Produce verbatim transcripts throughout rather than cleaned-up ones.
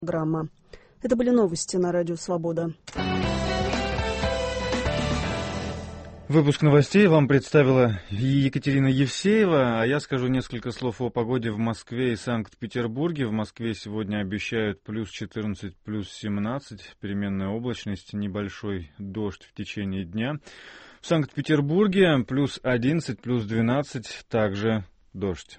Программа. Это были новости на Радио Свобода. Выпуск новостей вам представила Екатерина Евсеева, а я скажу несколько слов о погоде в Москве и Санкт-Петербурге. В Москве сегодня обещают плюс четырнадцать, плюс семнадцать, переменная облачность, небольшой дождь в течение дня. В Санкт-Петербурге плюс одиннадцать, плюс двенадцать, также дождь.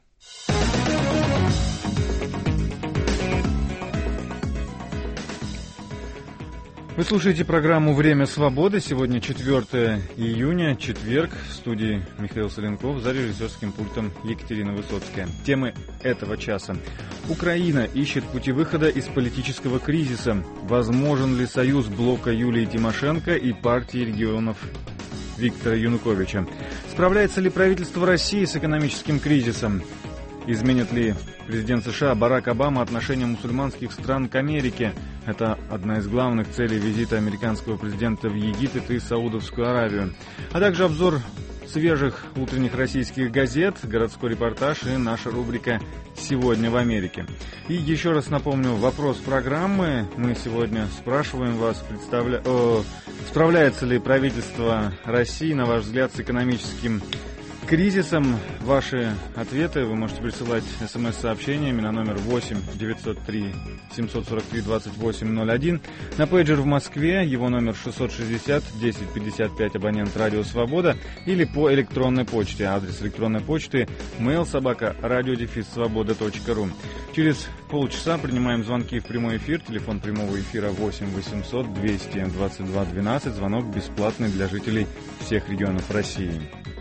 Вы слушаете программу «Время свободы». Сегодня четвёртое июня, четверг. В студии Михаил Соленков, за режиссерским пультом Екатерина Высоцкая. Темы этого часа. Украина ищет пути выхода из политического кризиса. Возможен ли союз блока Юлии Тимошенко и партии регионов Виктора Януковича? Справляется ли правительство России с экономическим кризисом? Изменит ли президент США Барак Обама отношение мусульманских стран к Америке? Это одна из главных целей визита американского президента в Египет и Саудовскую Аравию. А также обзор свежих утренних российских газет, городской репортаж и наша рубрика «Сегодня в Америке». И еще раз напомню, вопрос программы. Мы сегодня спрашиваем вас, представля... О, справляется ли правительство России, на ваш взгляд, с экономическим кризисом. Ваши ответы вы можете присылать смс-сообщениями на номер восемь девятьсот три семьсот сорок три двадцать восемь ноль один. На пейджер в Москве его номер шестьсот шестьдесят десять пятьдесят пять, абонент Радио Свобода, или по электронной почте. Адрес электронной почты mail собака радио дефис свобода точка ру. Через полчаса принимаем звонки в прямой эфир. Телефон прямого эфира восемь восемьсот двести двадцать два двенадцать. Звонок бесплатный для жителей всех регионов России.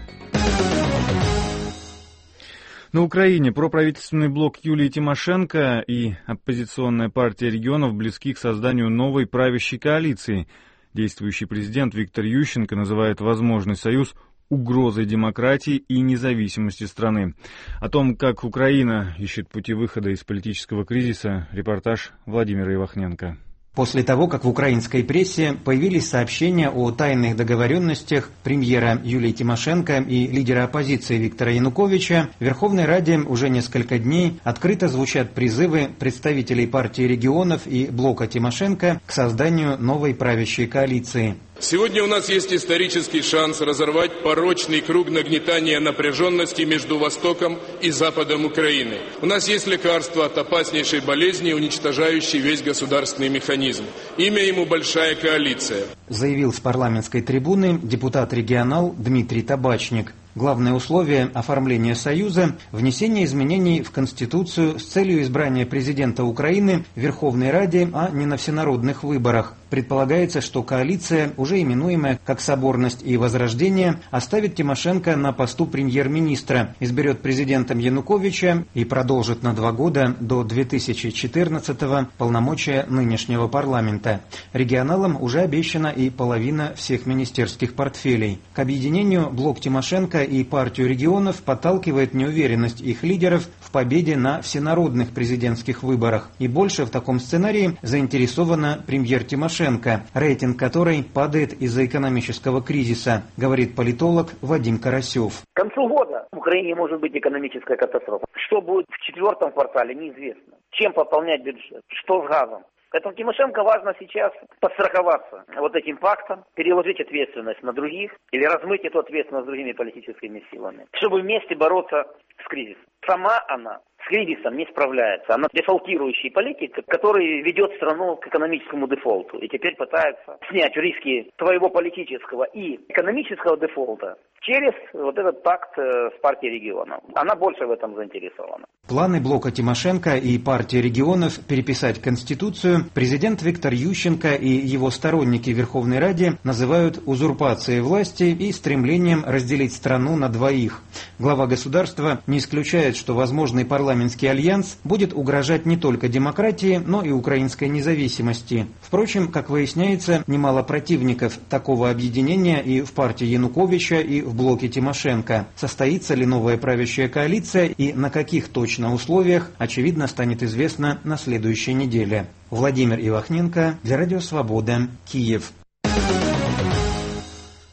На Украине проправительственный блок Юлии Тимошенко и оппозиционная партия регионов близки к созданию новой правящей коалиции. Действующий президент Виктор Ющенко называет возможный союз угрозой демократии и независимости страны. О том, как Украина ищет пути выхода из политического кризиса, репортаж Владимира Ивахненко. После того, как в украинской прессе появились сообщения о тайных договоренностях премьера Юлии Тимошенко и лидера оппозиции Виктора Януковича, в Верховной Раде уже несколько дней открыто звучат призывы представителей партии регионов и блока Тимошенко к созданию новой правящей коалиции. Сегодня у нас есть исторический шанс разорвать порочный круг нагнетания напряженности между Востоком и Западом Украины. У нас есть лекарство от опаснейшей болезни, уничтожающей весь государственный механизм. Имя ему «Большая коалиция», заявил с парламентской трибуны депутат-регионал Дмитрий Табачник. Главное условие оформления Союза – внесение изменений в Конституцию с целью избрания президента Украины в Верховной Раде, а не на всенародных выборах. Предполагается, что коалиция, уже именуемая как «Соборность и Возрождение», оставит Тимошенко на посту премьер-министра, изберет президентом Януковича и продолжит на два года до две тысячи четырнадцатого полномочия нынешнего парламента. Регионалам уже обещана и половина всех министерских портфелей. К объединению блок Тимошенко и партию регионов подталкивает неуверенность их лидеров в победе на всенародных президентских выборах. И больше в таком сценарии заинтересована премьер Тимошенко, рейтинг которой падает из-за экономического кризиса, говорит политолог Вадим Карасев. К концу года в Украине может быть экономическая катастрофа. Что будет в четвертом квартале, неизвестно. Чем пополнять бюджет? Что с газом? Поэтому Тимошенко важно сейчас подстраховаться вот этим пактом, переложить ответственность на других или размыть эту ответственность другими политическими силами, чтобы вместе бороться с кризисом. Сама она с кризисом не справляется. Она дефолтирующий политик, который ведет страну к экономическому дефолту и теперь пытается снять риски своего политического и экономического дефолта через вот этот пакт с партией регионов. Она больше в этом заинтересована. Планы блока Тимошенко и партии регионов переписать Конституцию президент Виктор Ющенко и его сторонники в Верховной Раде называют узурпацией власти и стремлением разделить страну на двоих. Глава государства не исключает, что возможный парламентский альянс будет угрожать не только демократии, но и украинской независимости. Впрочем, как выясняется, немало противников такого объединения и в партии Януковича, и в блоке Тимошенко. Состоится ли новая правящая коалиция и на каких точно условиях, очевидно, станет известно на следующей неделе. Владимир Ивахненко для Радио Свобода, Киев.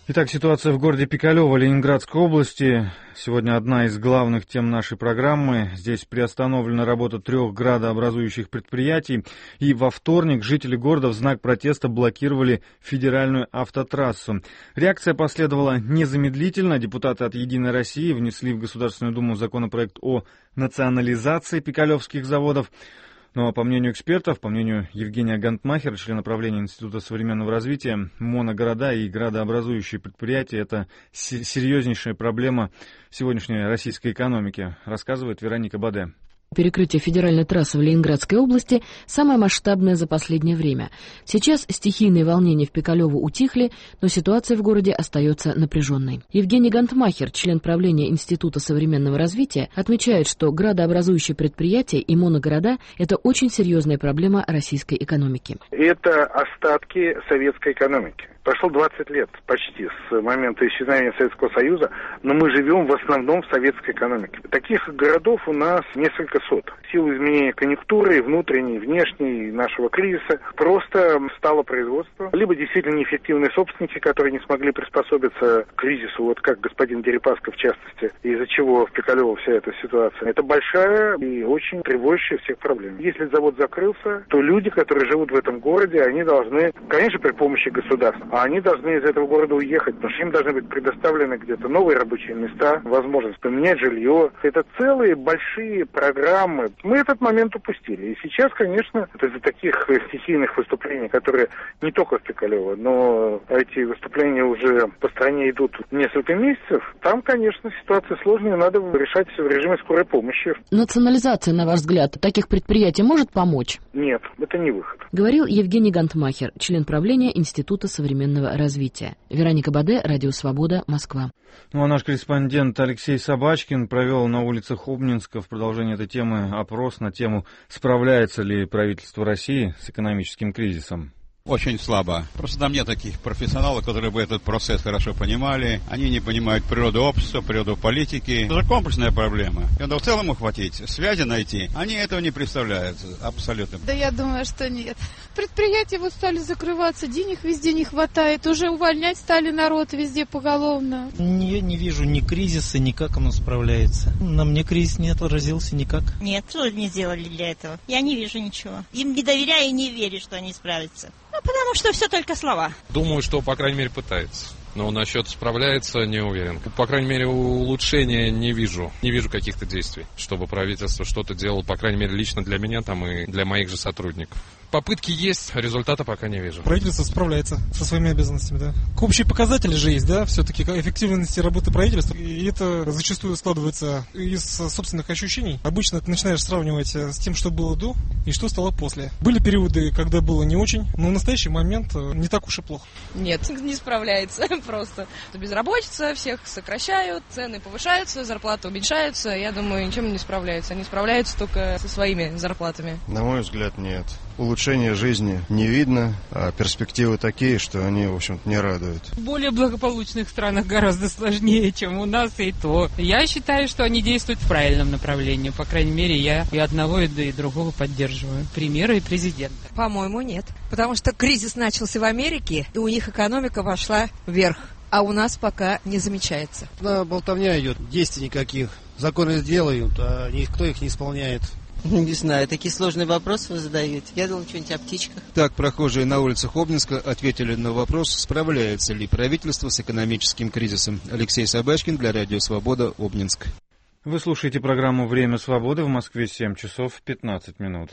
Итак, ситуация в городе Пикалево Ленинградской области. Сегодня одна из главных тем нашей программы. Здесь приостановлена работа трех градообразующих предприятий. И во вторник жители города в знак протеста блокировали федеральную автотрассу. Реакция последовала незамедлительно. Депутаты от «Единой России» внесли в Государственную Думу законопроект о национализации пикалевских заводов. Но, по мнению экспертов, по мнению Евгения Гантмахера, члена правления Института современного развития, моногорода и градообразующие предприятия – это серьезнейшая проблема сегодняшней российской экономики, рассказывает Вероника Баде. Перекрытие федеральной трассы в Ленинградской области самое масштабное за последнее время. Сейчас стихийные волнения в Пикалево утихли, но ситуация в городе остается напряженной. Евгений Гантмахер, член правления Института современного развития, отмечает, что градообразующие предприятия и моногорода – это очень серьезная проблема российской экономики. Это остатки советской экономики. Прошло двадцать лет почти с момента исчезновения Советского Союза, но мы живем в основном в советской экономике. Таких городов у нас несколько сот. В силу изменения конъюнктуры, внутренней, внешней, нашего кризиса, просто стало производство. Либо действительно неэффективные собственники, которые не смогли приспособиться к кризису, вот как господин Дерипаска в частности, из-за чего в Пикалево вся эта ситуация. Это большая и очень тревожащая всех проблема. Если завод закрылся, то люди, которые живут в этом городе, они должны, конечно, при помощи государства, а они должны из этого города уехать, потому что им должны быть предоставлены где-то новые рабочие места, возможность поменять жилье. Это целые большие программы. Мы этот момент упустили. И сейчас, конечно, из-за таких стихийных выступлений, которые не только в Пикалево, но эти выступления уже по стране идут несколько месяцев, там, конечно, ситуация сложная, надо решать все в режиме скорой помощи. Национализация, на ваш взгляд, таких предприятий может помочь? Нет, это не выход. Говорил Евгений Гантмахер, член правления Института современного развития. Вероника Баде, Радио Свобода, Москва. Ну а наш корреспондент Алексей Собачкин провел на улицах Обнинска в продолжение этой темы опрос на тему, справляется ли правительство России с экономическим кризисом. Очень слабо. Просто там нет таких профессионалов, которые бы этот процесс хорошо понимали. Они не понимают природу общества, природу политики. Это же комплексная проблема. И надо в целом ухватить, связи найти. Они этого не представляют абсолютно. Да я думаю, что нет. Предприятия вот стали закрываться, денег везде не хватает. Уже увольнять стали народ везде поголовно. Я не вижу ни кризиса, ни как оно справляется. На мне кризис не отразился никак. Нет, что не сделали для этого? Я не вижу ничего. Им не доверяю и не верю, что они справятся. Ну, потому что все только слова. Думаю, что, по крайней мере, пытается. Но насчет справляется, не уверен. По крайней мере, улучшения не вижу. Не вижу каких-то действий, чтобы правительство что-то делало, по крайней мере, лично для меня там и для моих же сотрудников. Попытки есть, результата пока не вижу. Правительство справляется со своими обязанностями, да. Общие показатели же есть, да, все-таки эффективности работы правительства. И это зачастую складывается из собственных ощущений. Обычно ты начинаешь сравнивать с тем, что было до и что стало после. Были периоды, когда было не очень, но в настоящий момент не так уж и плохо. Нет, не справляется просто. Безработица, всех сокращают, цены повышаются, зарплаты уменьшаются. Я думаю, ничем не справляются. Они справляются только со своими зарплатами. На мой взгляд, нет. Улучшения жизни не видно, а перспективы такие, что они, в общем-то, не радуют. В более благополучных странах гораздо сложнее, чем у нас, и то. Я считаю, что они действуют в правильном направлении. По крайней мере, я и одного, и другого поддерживаю. Примеры и президента. По-моему, нет. Потому что кризис начался в Америке, и у них экономика вошла вверх. А у нас пока не замечается. Да, болтовня идет, действий никаких. Законы сделают, а никто их не исполняет. Не знаю, такие сложные вопросы вы задаете. Я думал, что-нибудь о птичках. Так прохожие на улицах Обнинска ответили на вопрос, справляется ли правительство с экономическим кризисом. Алексей Собачкин для Радио Свобода, Обнинск. Вы слушаете программу «Время свободы», в Москве семь часов пятнадцать минут.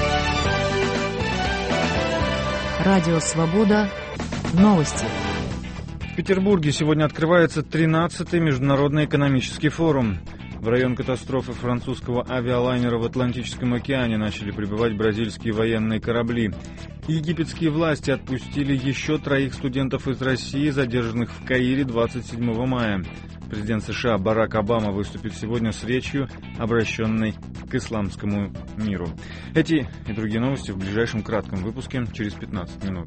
Радио Свобода. Новости. В Петербурге сегодня открывается тринадцатый Международный экономический форум. В район катастрофы французского авиалайнера в Атлантическом океане начали прибывать бразильские военные корабли. Египетские власти отпустили еще троих студентов из России, задержанных в Каире двадцать седьмого мая. Президент США Барак Обама выступит сегодня с речью, обращенной к исламскому миру. Эти и другие новости в ближайшем кратком выпуске через пятнадцать минут.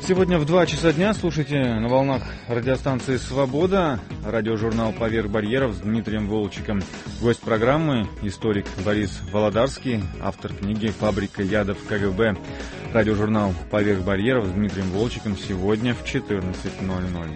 Сегодня в два часа дня слушайте на волнах радиостанции «Свобода» радиожурнал «Поверх барьеров» с Дмитрием Волчиком. Гость программы – историк Борис Володарский, автор книги «Фабрика ядов КГБ». Радиожурнал «Поверх барьеров» с Дмитрием Волчиком сегодня в четырнадцать ноль ноль.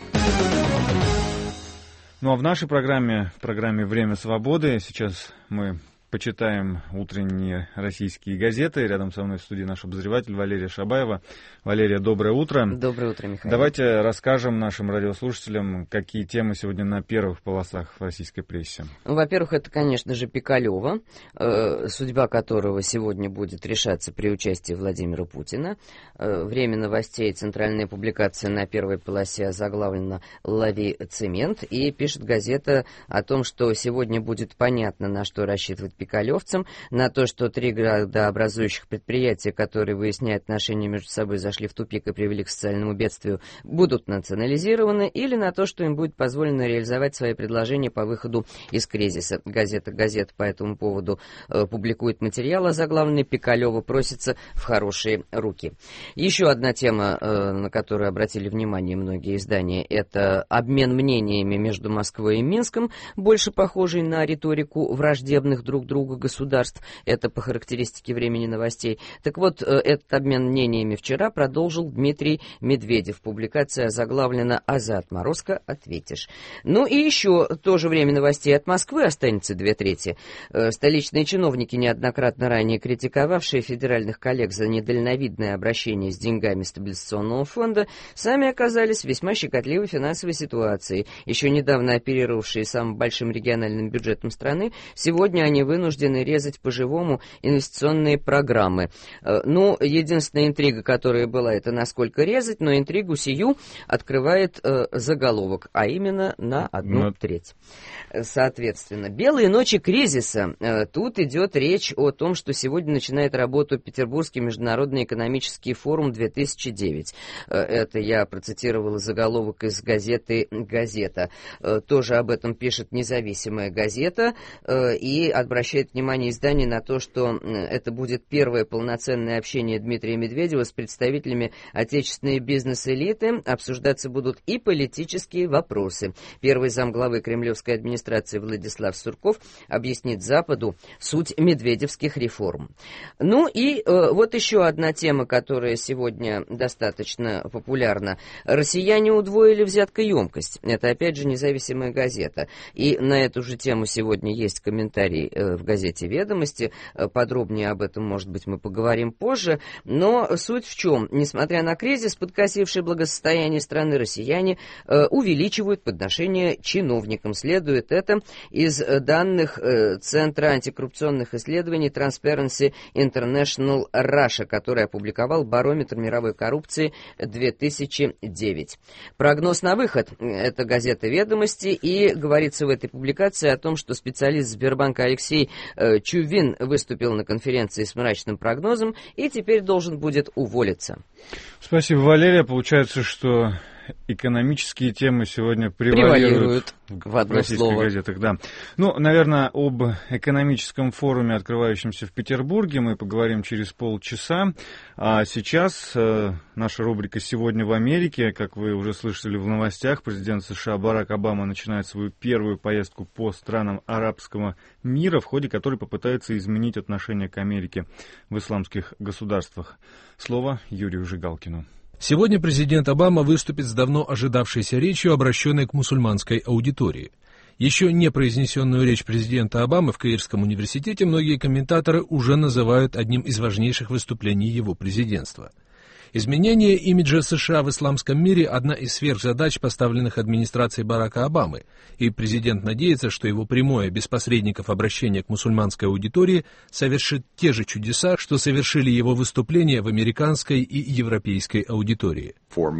Ну а в нашей программе, в программе «Время свободы», сейчас мы почитаем утренние российские газеты. Рядом со мной в студии наш обозреватель Валерия Шабаева. Валерия, доброе утро. Доброе утро, Михаил. Давайте расскажем нашим радиослушателям, какие темы сегодня на первых полосах в российской прессе. Ну, во-первых, это, конечно же, Пикалева, э, судьба которого сегодня будет решаться при участии Владимира Путина. Э, время новостей, центральная публикация на первой полосе озаглавлена «Лови цемент». И пишет газета о том, что сегодня будет понятно, на что рассчитывать пикалевцам, на то, что три градообразующих предприятия, которые выясняют отношения между собой, зашли в тупик и привели к социальному бедствию, будут национализированы, или на то, что им будет позволено реализовать свои предложения по выходу из кризиса. Газета «Газета» по этому поводу э, публикует материал, озаглавленный «Пикалева просится в хорошие руки». Еще одна тема, э, на которую обратили внимание многие издания, это обмен мнениями между Москвой и Минском, больше похожий на риторику враждебных друг другу государств. Это по характеристике времени новостей. Так вот, этот обмен мнениями вчера продолжил Дмитрий Медведев. Публикация озаглавлена «А за отморозка ответишь». Ну и еще тоже время новостей от Москвы останется две трети. Столичные чиновники, неоднократно ранее критиковавшие федеральных коллег за недальновидное обращение с деньгами стабилизационного фонда, сами оказались в весьма щекотливой финансовой ситуации. Еще недавно оперировавшие самым большим региональным бюджетом страны, сегодня они вынуждены резать по-живому инвестиционные программы. Ну, единственная интрига, которая была, это насколько резать, но интригу сию открывает э, заголовок, а именно на одну но... треть. Соответственно, «Белые ночи кризиса». Э, тут идет речь о том, что сегодня начинает работу Петербургский международный экономический форум две тысячи девять. Э, это я процитировала заголовок из газеты «Газета». Э, тоже об этом пишет независимая газета э, и обращает внимание издание на то, что это будет первое полноценное общение Дмитрия Медведева с представителями отечественной бизнес-элиты. Обсуждаться будут и политические вопросы. Первый замглавы кремлевской администрации Владислав Сурков объяснит Западу суть медведевских реформ. Ну и э, вот еще одна тема, которая сегодня достаточно популярна. Россияне удвоили взяткоемкость. Это опять же независимая газета. И на эту же тему сегодня есть комментарий э, в газете «Ведомости». Подробнее об этом, может быть, мы поговорим позже. Но суть в чем? Несмотря на кризис, подкосивший благосостояние страны, россияне э, увеличивают подношения чиновникам. Следует это из данных э, Центра антикоррупционных исследований Transparency International Russia, который опубликовал барометр мировой коррупции две тысячи девять. Прогноз на выход. Это газета «Ведомости», и говорится в этой публикации о том, что специалист Сбербанка Алексей э, Чувин выступил на конференции с мрачным прогнозом и теперь должен будет уволиться. Спасибо, Валерия. Получается, что экономические темы сегодня превалируют, превалируют в, в российских слово. газетах. Да. Ну, наверное, об экономическом форуме, открывающемся в Петербурге, мы поговорим через полчаса. А сейчас э, наша рубрика «Сегодня в Америке». Как вы уже слышали в новостях, президент США Барак Обама начинает свою первую поездку по странам арабского мира, в ходе которой попытается изменить отношение к Америке в исламских государствах. Слово Юрию Жигалкину. Сегодня президент Обама выступит с давно ожидавшейся речью, обращенной к мусульманской аудитории. Еще не произнесенную речь президента Обамы в Каирском университете многие комментаторы уже называют одним из важнейших выступлений его президентства. Изменение имиджа США в исламском мире – одна из сверхзадач, поставленных администрацией Барака Обамы, и президент надеется, что его прямое, без посредников обращение к мусульманской аудитории совершит те же чудеса, что совершили его выступления в американской и европейской аудитории.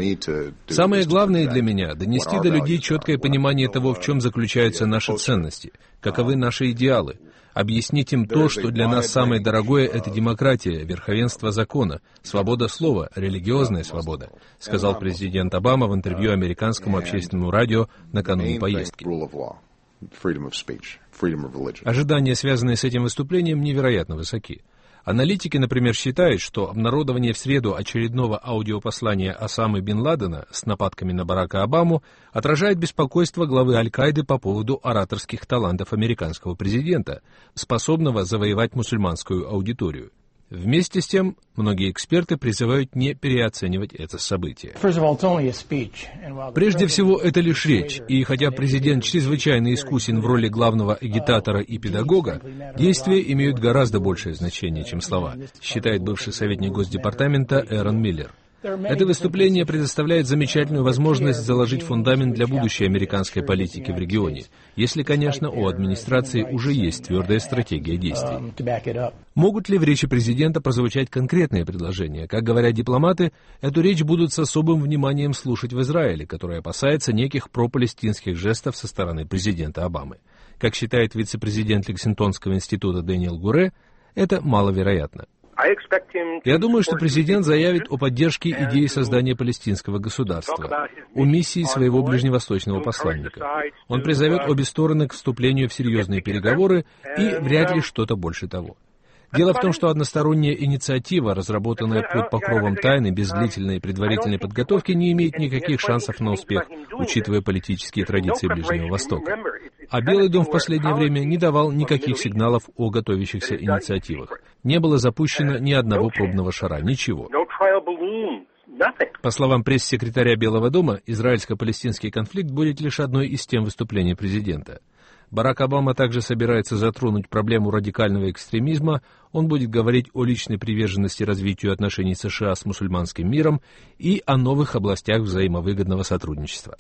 Самое главное для меня – донести до людей четкое понимание того, в чем заключаются наши ценности, каковы наши идеалы, объяснить им то, что для нас самое дорогое – это демократия, верховенство закона, свобода слова, религиозная свобода, сказал президент Обама в интервью американскому общественному радио накануне поездки. Ожидания, связанные с этим выступлением, невероятно высоки. Аналитики, например, считают, что обнародование в среду очередного аудиопослания Осамы бен Ладена с нападками на Барака Обаму отражает беспокойство главы Аль-Каиды по поводу ораторских талантов американского президента, способного завоевать мусульманскую аудиторию. Вместе с тем, многие эксперты призывают не переоценивать это событие. Прежде всего, это лишь речь, и хотя президент чрезвычайно искусен в роли главного агитатора и педагога, действия имеют гораздо большее значение, чем слова, считает бывший советник Госдепартамента Эрон Миллер. Это выступление предоставляет замечательную возможность заложить фундамент для будущей американской политики в регионе, если, конечно, у администрации уже есть твердая стратегия действий. Могут ли в речи президента прозвучать конкретные предложения? Как говорят дипломаты, эту речь будут с особым вниманием слушать в Израиле, который опасается неких пропалестинских жестов со стороны президента Обамы. Как считает вице-президент Лексингтонского института Дэниел Гуре, это маловероятно. Я думаю, что президент заявит о поддержке идеи создания палестинского государства, о миссии своего ближневосточного посланника. Он призовет обе стороны к вступлению в серьезные переговоры и вряд ли что-то больше того. Дело в том, что односторонняя инициатива, разработанная под покровом тайны, без длительной предварительной подготовки, не имеет никаких шансов на успех, учитывая политические традиции Ближнего Востока. А Белый дом в последнее время не давал никаких сигналов о готовящихся инициативах. Не было запущено ни одного пробного шара, ничего. По словам пресс-секретаря Белого дома, израильско-палестинский конфликт будет лишь одной из тем выступления президента. Барак Обама также собирается затронуть проблему радикального экстремизма, он будет говорить о личной приверженности развитию отношений США с мусульманским миром и о новых областях взаимовыгодного сотрудничества.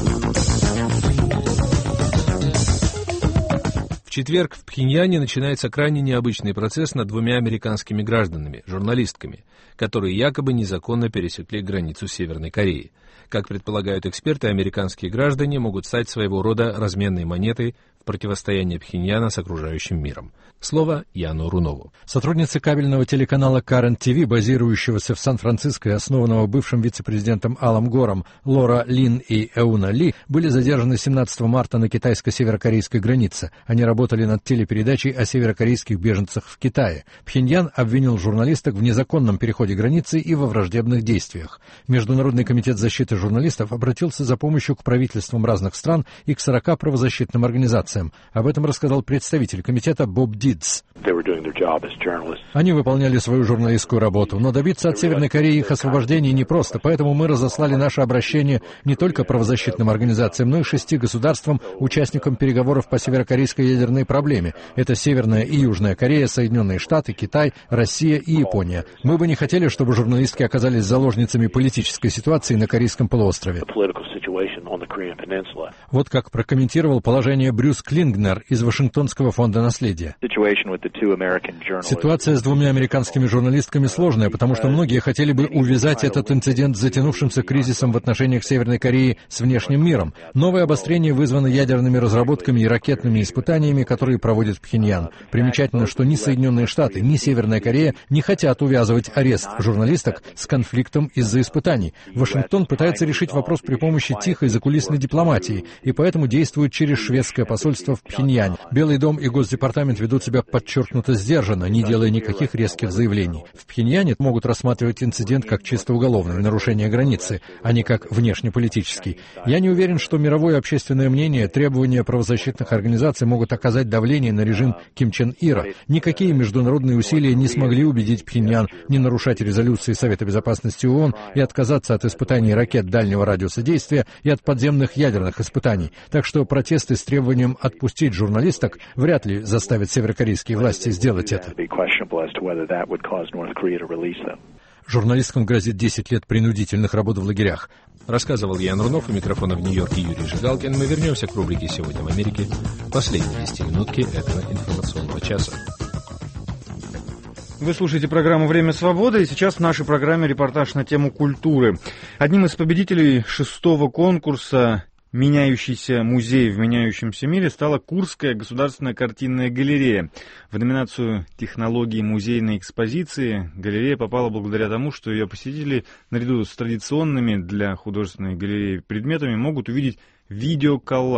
В четверг в Пхеньяне начинается крайне необычный процесс над двумя американскими гражданами, журналистками, которые якобы незаконно пересекли границу Северной Кореи. Как предполагают эксперты, американские граждане могут стать своего рода разменной монетой в противостоянии Пхеньяна с окружающим миром. Слово Яну Рунову. Сотрудницы кабельного телеканала Current ти ви, базирующегося в Сан-Франциско и основанного бывшим вице-президентом Алом Гором Лора Лин и Эуна Ли, были задержаны семнадцатого марта на китайско-северокорейской границе. Они работали над телепередачей о северокорейских беженцах в Китае. Пхеньян обвинил журналисток в незаконном переходе границы и во враждебных действиях. Международный комитет защиты журналистов обратился за помощью к правительствам разных стран и к сорока правозащитным организациям. Об этом рассказал представитель комитета Боб Дидс. Они выполняли свою журналистскую работу, но добиться от Северной Кореи их освобождения непросто, поэтому мы разослали наше обращение не только правозащитным организациям, но и шести государствам, участникам переговоров по северокорейской ядерной проблеме. Это Северная и Южная Корея, Соединенные Штаты, Китай, Россия и Япония. Мы бы не хотели, чтобы журналистки оказались заложницами политической ситуации на Корейском полуострове. Вот как прокомментировал положение Брюс Клингнер из Вашингтонского фонда наследия. Ситуация с двумя американскими журналистками сложная, потому что многие хотели бы увязать этот инцидент с затянувшимся кризисом в отношениях Северной Кореи с внешним миром. Новое обострение вызвано ядерными разработками и ракетными испытаниями, которые проводит Пхеньян. Примечательно, что ни Соединенные Штаты, ни Северная Корея не хотят увязывать арест журналисток с конфликтом из-за испытаний. Вашингтон пытается решить вопрос при помощи тихой закулисной дипломатии, и поэтому действует через шведское посольство в Пхеньяне. Белый дом и Госдепартамент ведут себя подчеркнуто сдержанно, не делая никаких резких заявлений. В Пхеньяне могут рассматривать инцидент как чисто уголовное нарушение границы, а не как внешнеполитический. Я не уверен, что мировое общественное мнение, требования правозащитных организаций могут оказать давление на режим Ким Чен Ира. Никакие международные усилия не смогли убедить Пхеньян не нарушать резолюции Совета Безопасности ООН и отказаться от испытаний ракет дальнего радиуса действия и от подземных ядерных испытаний. Так что протесты с требованием отпустить журналисток вряд ли заставят северокорейские власти сделать это. Журналисткам грозит десять лет принудительных работ в лагерях. Рассказывал Ян Рунов, у микрофона в Нью-Йорке Юрий Жигалкин. Мы вернемся к рубрике «Сегодня в Америке». Последние десятиминутки этого информационного часа. Вы слушаете программу «Время свободы», и сейчас в нашей программе репортаж на тему культуры. Одним из победителей шестого конкурса «Меняющийся музей в меняющемся мире» стала Курская государственная картинная галерея. В номинацию «Технологии музейной экспозиции» галерея попала благодаря тому, что ее посетители, наряду с традиционными для художественной галереи предметами, могут увидеть видеоколлаж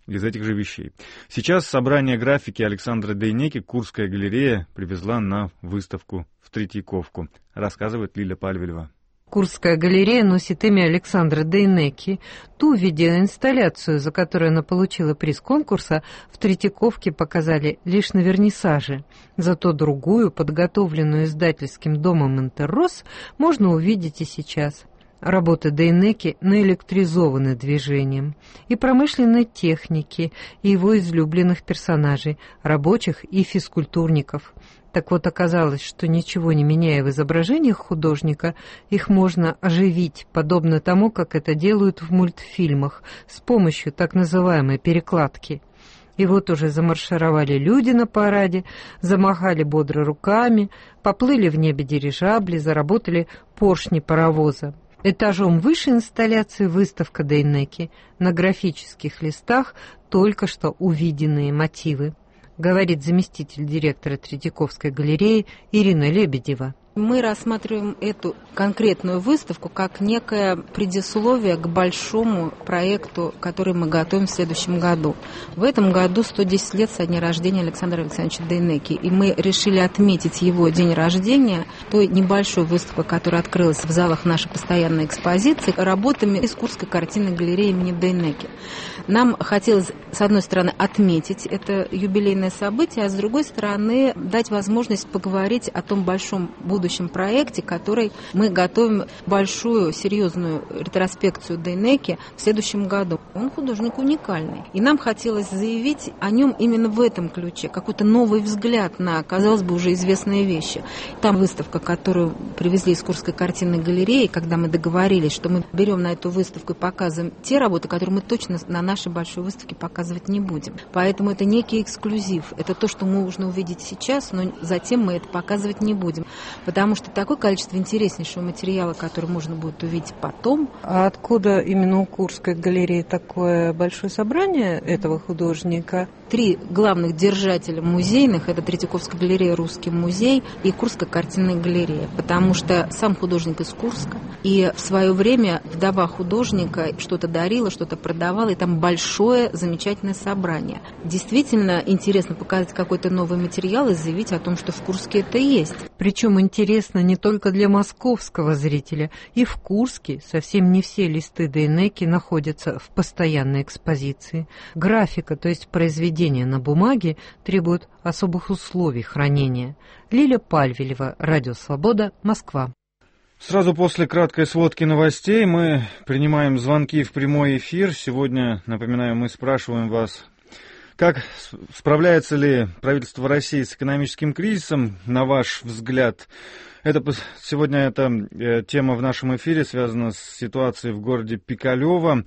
из этих же вещей. Сейчас собрание графики Александра Дейнеки Курская галерея привезла на выставку в Третьяковку, рассказывает Лиля Пальвелева. Курская галерея носит имя Александра Дейнеки. Ту видеоинсталляцию, за которую она получила приз конкурса, в Третьяковке показали лишь на вернисаже. Зато другую, подготовленную издательским домом «Интеррос», можно увидеть и сейчас. Работы Дейнеки наэлектризованы движением и промышленной техники, и его излюбленных персонажей, рабочих и физкультурников. Так вот, оказалось, что ничего не меняя в изображениях художника, их можно оживить, подобно тому, как это делают в мультфильмах, с помощью так называемой перекладки. И вот уже замаршировали люди на параде, замахали бодро руками, поплыли в небе дирижабли, заработали поршни паровоза. Этажом выше инсталляции выставка Дейнеки, на графических листах только что увиденные мотивы, говорит заместитель директора Третьяковской галереи Ирина Лебедева. Мы рассматриваем эту конкретную выставку как некое предисловие к большому проекту, который мы готовим в следующем году. В этом году сто десять лет со дня рождения Александра Александровича Дейнеки, и мы решили отметить его день рождения той небольшой выставкой, которая открылась в залах нашей постоянной экспозиции, работами из Курской картинной галереи имени Дейнеки. Нам хотелось, с одной стороны, отметить это юбилейное событие, а с другой стороны, дать возможность поговорить о том большом будущем проекте, который мы готовим большую, серьезную ретроспекцию Дейнеки в следующем году. Он художник уникальный. И нам хотелось заявить о нем именно в этом ключе, какой-то новый взгляд на, казалось бы, уже известные вещи. Там выставка, которую привезли из Курской картинной галереи, когда мы договорились, что мы берем на эту выставку и показываем те работы, которые мы точно на нашей большой выставке показывать не будем. Поэтому это некий эксклюзив. Это то, что можно увидеть сейчас, но затем мы это показывать не будем. Потому что такое количество интереснейшего материала, который можно будет увидеть потом. А откуда именно у Курской галереи такое большое собрание этого художника? Три главных держателя музейных – это Третьяковская галерея «Русский музей» и Курская картинная галерея. Потому что сам художник из Курска. И в свое время вдова художника что-то дарила, что-то продавала, и там большое замечательное собрание. Действительно интересно показать какой-то новый материал и заявить о том, что в Курске это есть. Причем интересно не только для московского зрителя. И в Курске совсем не все листы Дейнеки находятся в постоянной экспозиции. Графика, то есть произведение на бумаге, требует особых условий хранения. Лиля Пальвелева, Радио Свобода, Москва. Сразу после краткой сводки новостей мы принимаем звонки в прямой эфир. Сегодня, напоминаю, мы спрашиваем вас, как справляется ли правительство России с экономическим кризисом, на ваш взгляд? Это, сегодня эта тема в нашем эфире связана с ситуацией в городе Пикалево,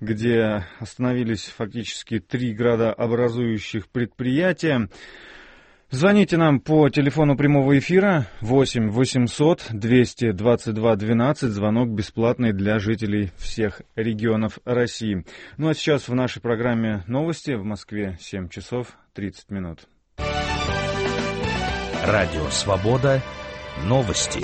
где остановились фактически три градообразующих предприятия. Звоните нам по телефону прямого эфира восемь восемьсот двести двадцать два двенадцать. Звонок бесплатный для жителей всех регионов России. Ну а сейчас в нашей программе новости. В Москве семь часов тридцать минут. Радио «Свобода». Новости.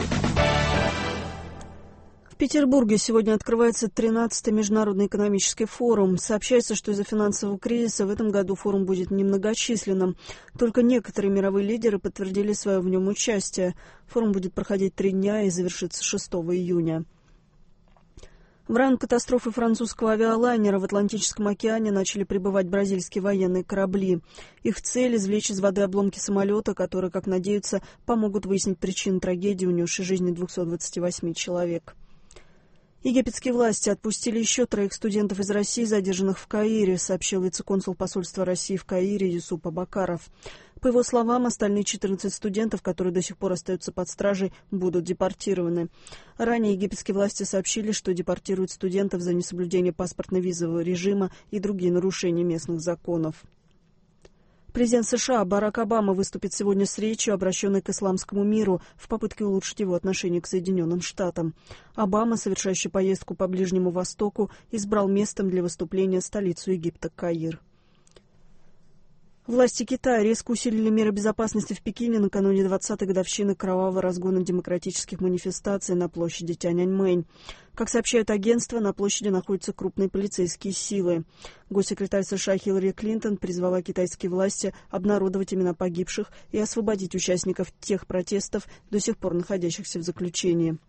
В Петербурге сегодня открывается тринадцатый международный экономический форум. Сообщается, что из-за финансового кризиса в этом году форум будет немногочисленным. Только некоторые мировые лидеры подтвердили свое в нем участие. Форум будет проходить три дня и завершится шестого июня. В район катастрофы французского авиалайнера в Атлантическом океане начали прибывать бразильские военные корабли. Их цель – извлечь из воды обломки самолета, которые, как надеются, помогут выяснить причину трагедии, унесшей жизни двухсот двадцати восьми человек. Египетские власти отпустили еще троих студентов из России, задержанных в Каире, сообщил вице-консул посольства России в Каире Юсуп Абакаров. По его словам, остальные четырнадцать студентов, которые до сих пор остаются под стражей, будут депортированы. Ранее египетские власти сообщили, что депортируют студентов за несоблюдение паспортно-визового режима и другие нарушения местных законов. Президент США Барак Обама выступит сегодня с речью, обращенной к исламскому миру, в попытке улучшить его отношение к Соединенным Штатам. Обама, совершающий поездку по Ближнему Востоку, избрал местом для выступления столицу Египта Каир. Власти Китая резко усилили меры безопасности в Пекине накануне двадцатой годовщины кровавого разгона демократических манифестаций на площади Тяньаньмэнь. Как сообщают агентства, на площади находятся крупные полицейские силы. Госсекретарь США Хиллари Клинтон призвала китайские власти обнародовать имена погибших и освободить участников тех протестов, до сих пор находящихся в заключении.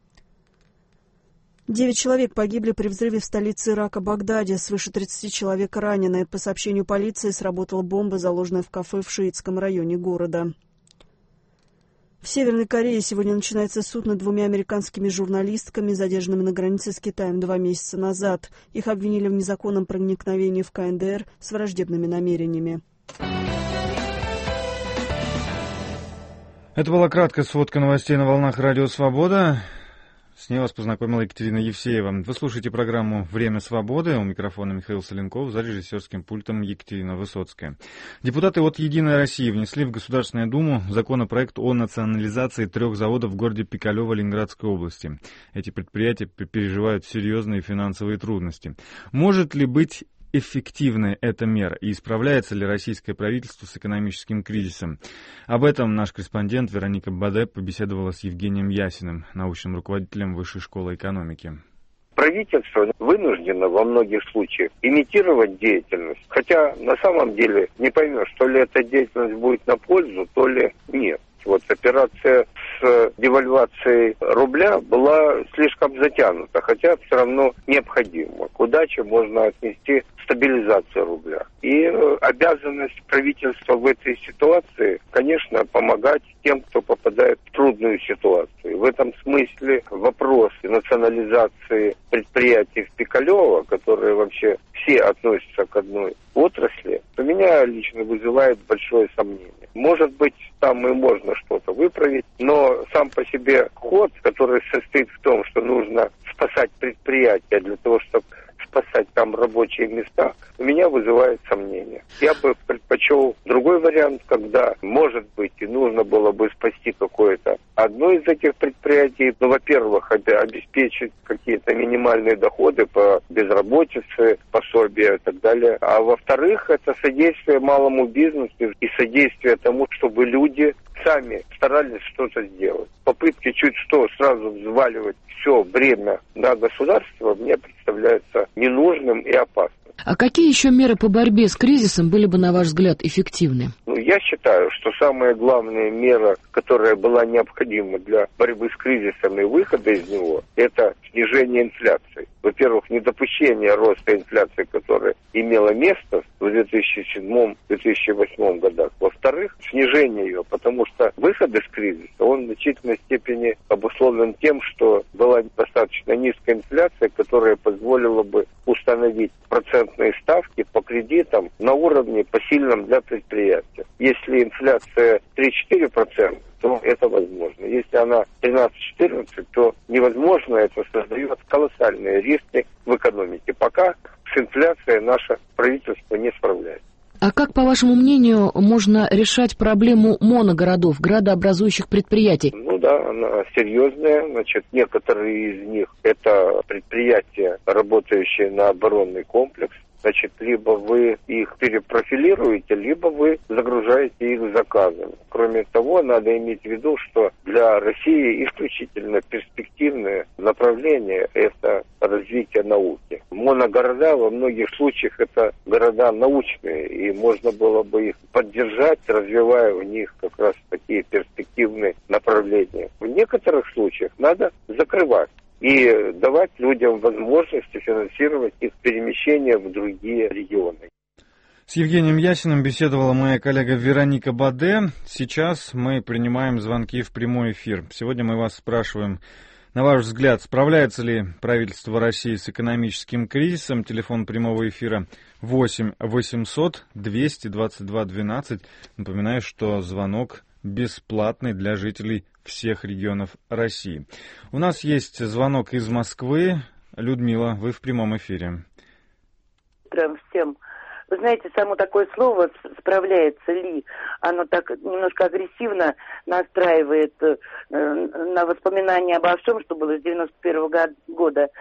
Девять человек погибли при взрыве в столице Ирака Багдаде, свыше тридцати человек ранены. По сообщению полиции, сработала бомба, заложенная в кафе в шиитском районе города. В Северной Корее сегодня начинается суд над двумя американскими журналистками, задержанными на границе с Китаем два месяца назад. Их обвинили в незаконном проникновении в ка эн дэ эр с враждебными намерениями. Это была краткая сводка новостей на волнах Радио Свобода. С ней вас познакомила Екатерина Евсеева. Вы слушаете программу «Время свободы». У микрофона Михаил Соленков, за режиссерским пультом Екатерина Высоцкая. Депутаты от «Единой России» внесли в Государственную Думу законопроект о национализации трех заводов в городе Пикалево Ленинградской области. Эти предприятия переживают серьезные финансовые трудности. Может ли быть эффективная эта мера и справляется ли российское правительство с экономическим кризисом? Об этом наш корреспондент Вероника Баде побеседовала с Евгением Ясиным, научным руководителем Высшей школы экономики. Правительство вынуждено во многих случаях имитировать деятельность, хотя на самом деле не поймешь, то ли эта деятельность будет на пользу, то ли нет. Вот операция с девальвацией рубля была слишком затянута, хотя все равно необходима. К удаче можно отнести стабилизацию рубля. И обязанность правительства в этой ситуации, конечно, помогать тем, кто попадает в трудную ситуацию. В этом смысле вопрос национализации предприятий в Пикалево, которые вообще все относятся к одной отрасли, у меня лично вызывает большое сомнение. Может быть, там и можно что-то выправить, но сам по себе ход, который состоит в том, что нужно спасать предприятия для того, чтобы спасать там рабочие места, у меня вызывает сомнения. Я бы предпочел другой вариант, когда, может быть, и нужно было бы спасти какое-то одно из этих предприятий. Ну, во-первых, обеспечить какие-то минимальные доходы по безработице, пособия и так далее. А во-вторых, это содействие малому бизнесу и содействие тому, чтобы люди сами старались что-то сделать. Попытки чуть что сразу взваливать все бремя на государство мне представляется ненужным и опасным. А какие еще меры по борьбе с кризисом были бы, на ваш взгляд, эффективны? Ну, я считаю, что самая главная мера, которая была необходима для борьбы с кризисом и выхода из него, это снижение инфляции. Во-первых, недопущение роста инфляции, которая имела место в две тысячи седьмом — две тысячи восьмом годах. Во-вторых, снижение ее, потому что выход из кризиса, он в значительной степени обусловлен тем, что была достаточно низкая инфляция, которая позволила бы установить процентные ставки по кредитам на уровне посильном для предприятия. Если инфляция три-четыре процента, то это возможно. Если она тринадцать-четырнадцать, то невозможно, это создает колоссальные риски в экономике. Пока с инфляцией наше правительство не справляется. А как, по вашему мнению, можно решать проблему моногородов, градообразующих предприятий? Ну да, она серьезная. Значит, некоторые из них это предприятия, работающие на оборонный комплекс. Значит, либо вы их перепрофилируете, либо вы загружаете их заказами. Кроме того, надо иметь в виду, что для России исключительно перспективное направление – это развитие науки. Моногорода во многих случаях это города научные, и можно было бы их поддержать, развивая в них как раз такие перспективные направления. В некоторых случаях надо закрывать и давать людям возможности финансировать их перемещение в другие регионы. С Евгением Ясиным беседовала моя коллега Вероника Баде. Сейчас мы принимаем звонки в прямой эфир. Сегодня мы вас спрашиваем, на ваш взгляд, справляется ли правительство России с экономическим кризисом? Телефон прямого эфира восемь восемьсот двести двадцать два двенадцать. Напоминаю, что звонок бесплатный для жителей всех регионов России. У нас есть звонок из Москвы. Людмила, вы в прямом эфире. Утром всем. Вы знаете, само такое слово «справляется ли», оно так немножко агрессивно настраивает э, на воспоминания обо всем, что было с девяносто первого года.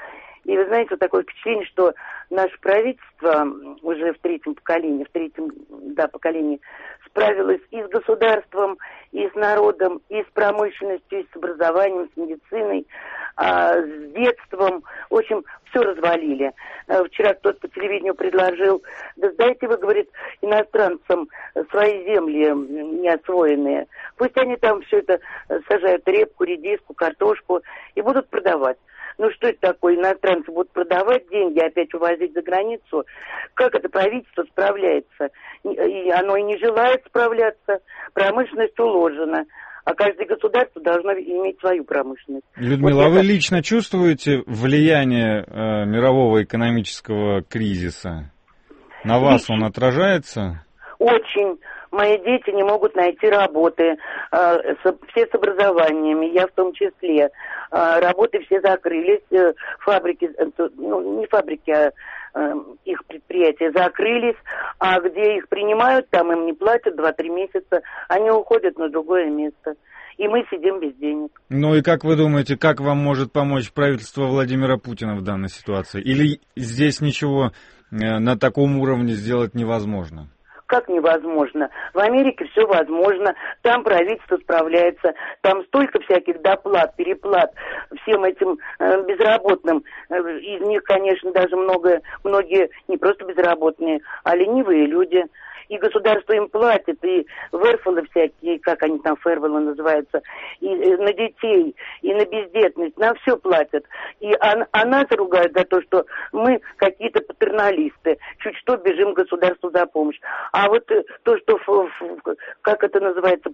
И вы знаете, вот такое впечатление, что наше правительство уже в третьем поколении, в третьем, да, поколении справилось и с государством, и с народом, и с промышленностью, и с образованием, с медициной, а, с детством. В общем, все развалили. Вчера кто-то по телевидению предложил, да сдайте вы, говорит, иностранцам свои земли неосвоенные. Пусть они там все это сажают, репку, редиску, картошку, и будут продавать. Ну что это такое? Иностранцы будут продавать деньги, опять увозить за границу. Как это правительство справляется? И оно и не желает справляться. Промышленность уложена. А каждое государство должно иметь свою промышленность. Людмила, вот а вы это... лично чувствуете влияние э, мирового экономического кризиса? На вас Лично. Он отражается? Очень. Мои дети не могут найти работы, э, со, все с образованиями, я в том числе. Э, работы все закрылись, э, фабрики, э, ну не фабрики, а э, их предприятия закрылись, а где их принимают, там им не платят два-три месяца, они уходят на другое место. И мы сидим без денег. Ну и как вы думаете, как вам может помочь правительство Владимира Путина в данной ситуации? Или здесь ничего э, на таком уровне сделать невозможно? Как невозможно? В Америке все возможно, там правительство справляется, там столько всяких доплат, переплат всем этим э, безработным. Из них, конечно, даже много, многие не просто безработные, а ленивые люди. И государство им платит, и верфалы всякие, как они там, фервалы называются, и, и на детей, и на бездетность, на все платят. И а, а нас ругают за то, что мы какие-то патерналисты, чуть что бежим государству за помощь. А вот то, что, в, в, как это называется,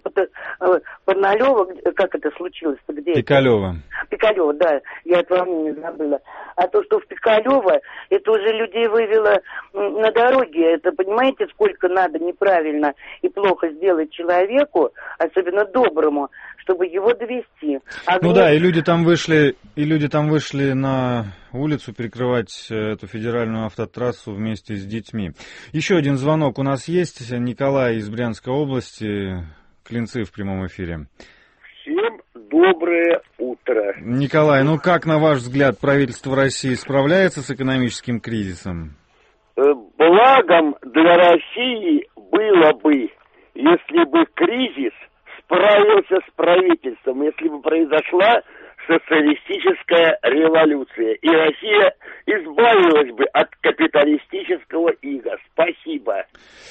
Подналево, как это случилось-то, где? Пикалево. Пикалево, да, я от волнения забыла. А то, что в Пикалево, это уже людей вывело на дороге, это, понимаете, сколько надо неправильно и плохо сделать человеку, особенно доброму, чтобы его довести. А ну гнев... да, и люди там вышли, и люди там вышли на улицу перекрывать эту федеральную автотрассу вместе с детьми. Еще один звонок у нас есть. Николай из Брянской области. Клинцы в прямом эфире. Всем доброе утро. Николай, ну как, на ваш взгляд, правительство России справляется с экономическим кризисом? Благом для России было бы, если бы кризис справился с правительством, если бы произошла социалистическая революция, и Россия избавилась бы от капиталистического ига. Спасибо.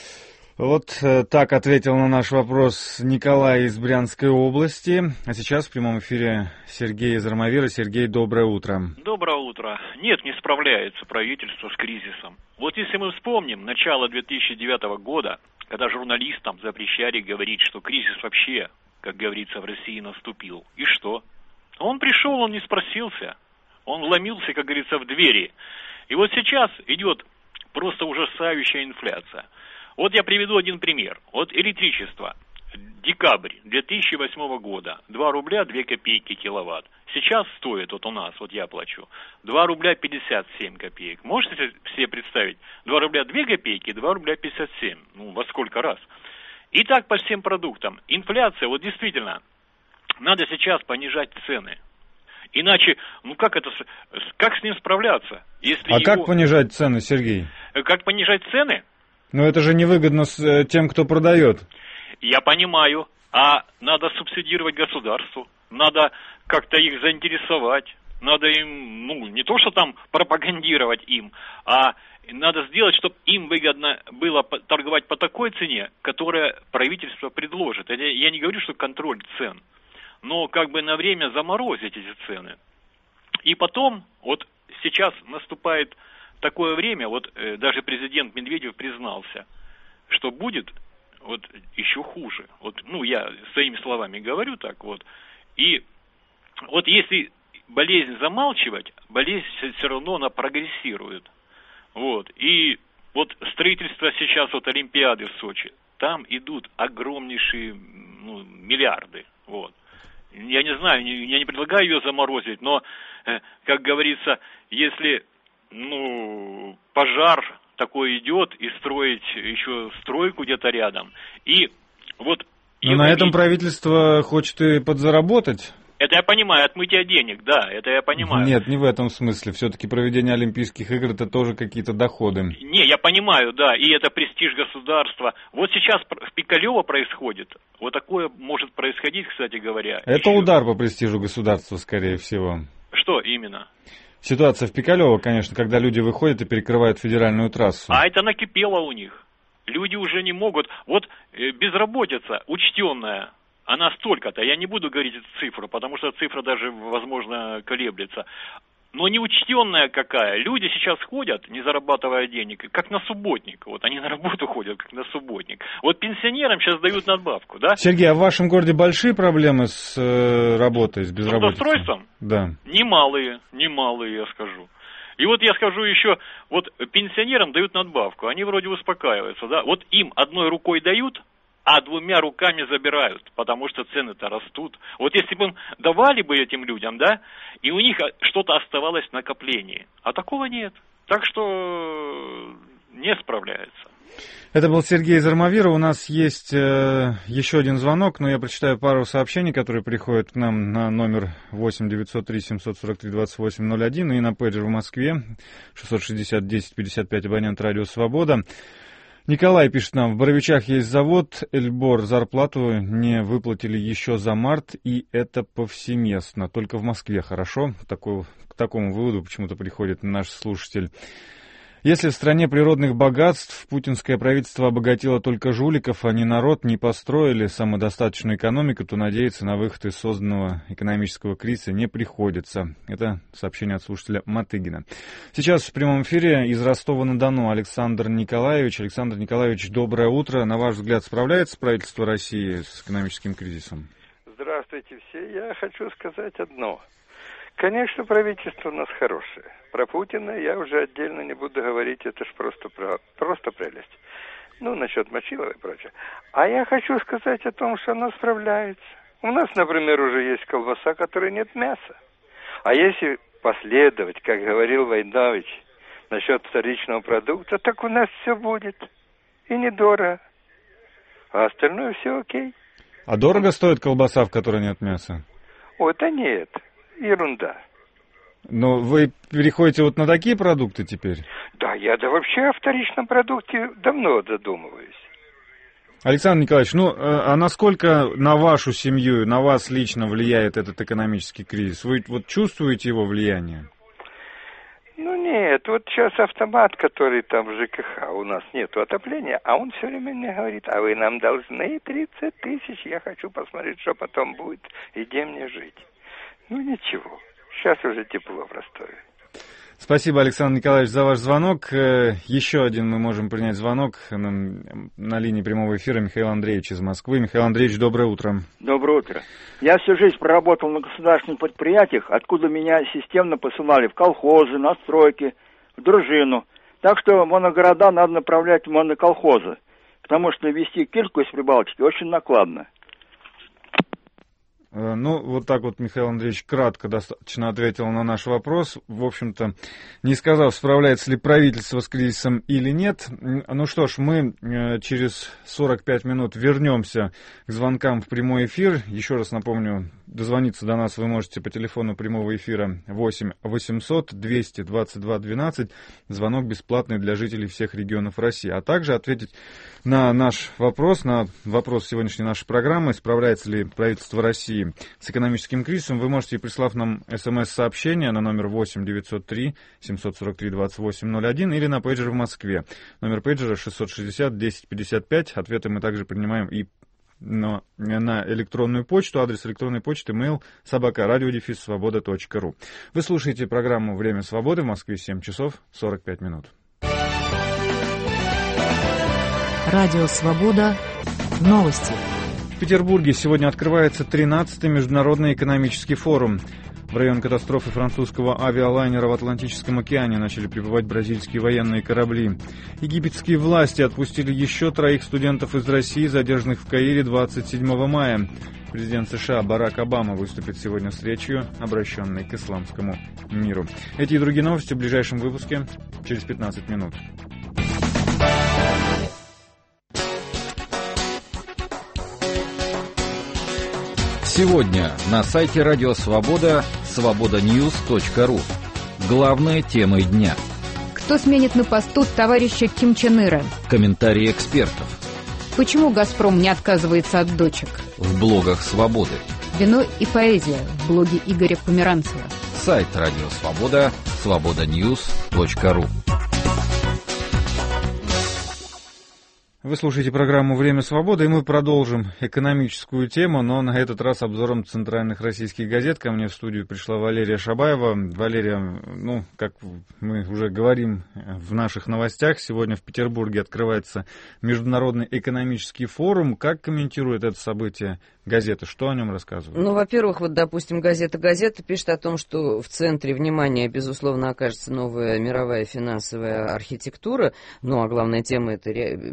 Вот так ответил на наш вопрос Николай из Брянской области. А сейчас в прямом эфире Сергей из Армавира. Сергей, доброе утро. Доброе утро. Нет, не справляется правительство с кризисом. Вот если мы вспомним начало две тысячи девятого года, когда журналистам запрещали говорить, что кризис вообще, как говорится, в России наступил. И что? Он пришел, он не спросился. Он вломился, как говорится, в двери. И вот сейчас идет просто ужасающая инфляция. Вот я приведу один пример. Вот электричество. Декабрь две тысячи восьмого года. два рубля две копейки киловатт. Сейчас стоит, вот у нас, вот я плачу, два рубля пятьдесят семь копеек. Можете себе представить? два рубля две копейки, два рубля пятьдесят семь. Ну, во сколько раз? И так по всем продуктам. Инфляция, вот действительно, надо сейчас понижать цены. Иначе, ну как это, как с ним справляться? Если а его... как понижать цены, Сергей? Как понижать цены? Но это же невыгодно с тем, кто продает. Я понимаю. А надо субсидировать государству. Надо как-то их заинтересовать. Надо им, ну, не то, что там пропагандировать им, а надо сделать, чтобы им выгодно было торговать по такой цене, которая правительство предложит. Я не говорю, что контроль цен, но как бы на время заморозить эти цены. И потом, вот сейчас наступает такое время, вот э, даже президент Медведев признался, что будет вот еще хуже. Вот, ну, я своими словами говорю так вот. И вот если болезнь замалчивать, болезнь все равно она прогрессирует. Вот. И вот строительство сейчас вот Олимпиады в Сочи, там идут огромнейшие, ну, миллиарды. Вот. Я не знаю, я не предлагаю ее заморозить, но, э, как говорится, если ну, пожар такой идет, и строить еще стройку где-то рядом. И вот... Но на этом правительство хочет и подзаработать. Это я понимаю, отмытие денег, да, это я понимаю. Нет, не в этом смысле. Все-таки проведение Олимпийских игр — это тоже какие-то доходы. Не, я понимаю, да, и это престиж государства. Вот сейчас в Пикалево происходит, вот такое может происходить, кстати говоря. Это еще... удар по престижу государства, скорее всего. Что именно? Ситуация в Пикалево, конечно, когда люди выходят и перекрывают федеральную трассу. А это накипело у них. Люди уже не могут. Вот э, безработица учтенная. Она столько-то, я не буду говорить эту цифру, потому что цифра даже, возможно, колеблется. Но неучтенная какая. Люди сейчас ходят, не зарабатывая денег, как на субботник. Вот они на работу ходят, как на субботник. Вот пенсионерам сейчас дают надбавку, да? Сергей, а в вашем городе большие проблемы с э, работой, с безработицей? С трудоустройством? Да. Немалые, немалые, я скажу. И вот я скажу еще, вот пенсионерам дают надбавку, они вроде успокаиваются, да? Вот им одной рукой дают, а двумя руками забирают, потому что цены-то растут. Вот если бы давали бы этим людям, да, и у них что-то оставалось в накоплении, а такого нет. Так что не справляется. Это был Сергей из Армавира. У нас есть э, еще один звонок, но я прочитаю пару сообщений, которые приходят к нам на номер восемь девятьсот три семьсот сорок три двадцать восемь ноль один и на пейджер в Москве шестьсот шестьдесят десять пятьдесят пять, абонент Радио Свобода. Николай пишет нам: в Боровичах есть завод Эльбор, зарплату не выплатили еще за март, и это повсеместно. Только в Москве хорошо. Такой, к такому выводу почему-то приходит наш слушатель. Если в стране природных богатств путинское правительство обогатило только жуликов, а не народ, не построили самодостаточную экономику, то надеяться на выход из созданного экономического кризиса не приходится. Это сообщение от слушателя Матыгина. Сейчас в прямом эфире из Ростова-на-Дону Александр Николаевич. Александр Николаевич, доброе утро. На ваш взгляд, справляется правительство России с экономическим кризисом? Здравствуйте все. Я хочу сказать одно. Конечно, правительство у нас хорошее. Про Путина я уже отдельно не буду говорить, это ж просто, просто прелесть. Ну, насчет Мочилова и прочее. А я хочу сказать о том, что оно справляется. У нас, например, уже есть колбаса, которой нет мяса. А если последовать, как говорил Войнович, насчет вторичного продукта, так у нас все будет. И недорого. А остальное все окей. А дорого стоит колбаса, в которой нет мяса? О, да нет. Ерунда. Но вы переходите вот на такие продукты теперь? Да, я да вообще о вторичном продукте давно задумываюсь. Александр Николаевич, ну, а насколько на вашу семью, на вас лично влияет этот экономический кризис? Вы вот чувствуете его влияние? Ну нет, вот сейчас автомат, который там в ЖКХ, у нас нету отопления, а он все время мне говорит: а вы нам должны тридцать тысяч, я хочу посмотреть, что потом будет, и где мне жить. Ну ничего, сейчас уже тепло в Ростове. Спасибо, Александр Николаевич, за ваш звонок. Еще один мы можем принять звонок на, на линии прямого эфира. Михаил Андреевич из Москвы. Михаил Андреевич, доброе утро. Доброе утро. Я всю жизнь проработал на государственных предприятиях, откуда меня системно посылали в колхозы, на стройки, в дружину. Так что моногорода надо направлять в моноколхозы, потому что вести кирку из Прибалтики очень накладно. Ну, вот так вот Михаил Андреевич кратко достаточно ответил на наш вопрос. В общем-то, не сказав, справляется ли правительство с кризисом или нет. Ну что ж, мы через сорок пять минут вернемся к звонкам в прямой эфир. Еще раз напомню, дозвониться до нас вы можете по телефону прямого эфира восемь восемьсот двести двадцать два двенадцать. Звонок бесплатный для жителей всех регионов России. А также ответить на наш вопрос, на вопрос сегодняшней нашей программы, справляется ли правительство России с экономическим кризисом, вы можете, прислав нам смс-сообщение на номер восемь девятьсот три семьсот сорок три двадцать восемь ноль один или на пейджер в Москве. Номер пейджера шестьсот шестьдесят десять пятьдесят пять. Ответы мы также принимаем и на, на электронную почту. Адрес электронной почты mail собака радио дефис свобода точка ру. Вы слушаете программу «Время свободы». В Москве семь часов сорок пять минут. Радио «Свобода». Новости. В Петербурге сегодня открывается тринадцатый международный экономический форум. В район катастрофы французского авиалайнера в Атлантическом океане начали прибывать бразильские военные корабли. Египетские власти отпустили еще троих студентов из России, задержанных в Каире двадцать седьмого мая. Президент США Барак Обама выступит сегодня с речью, обращенной к исламскому миру. Эти и другие новости в ближайшем выпуске через пятнадцать минут. Сегодня на сайте Радио Свобода свобода ньюс точка ру. Главные темы дня. Кто сменит на посту товарища Ким Чен Ира? Комментарии экспертов. Почему «Газпром» не отказывается от дочек? В блогах Свободы. Вино и поэзия в блоге Игоря Померанцева. Сайт Радио Свобода свобода ньюс точка ру. Вы слушаете программу «Время свободы», и мы продолжим экономическую тему, но на этот раз обзором центральных российских газет. Ко мне в студию пришла Валерия Шабаева. Валерия, ну, как мы уже говорим в наших новостях, сегодня в Петербурге открывается Международный экономический форум. Как комментирует это событие газеты? Что о нем рассказывают? Ну, во-первых, вот, допустим, газета «Газета» пишет о том, что в центре внимания, безусловно, окажется новая мировая финансовая архитектура. Ну, а главная тема — это,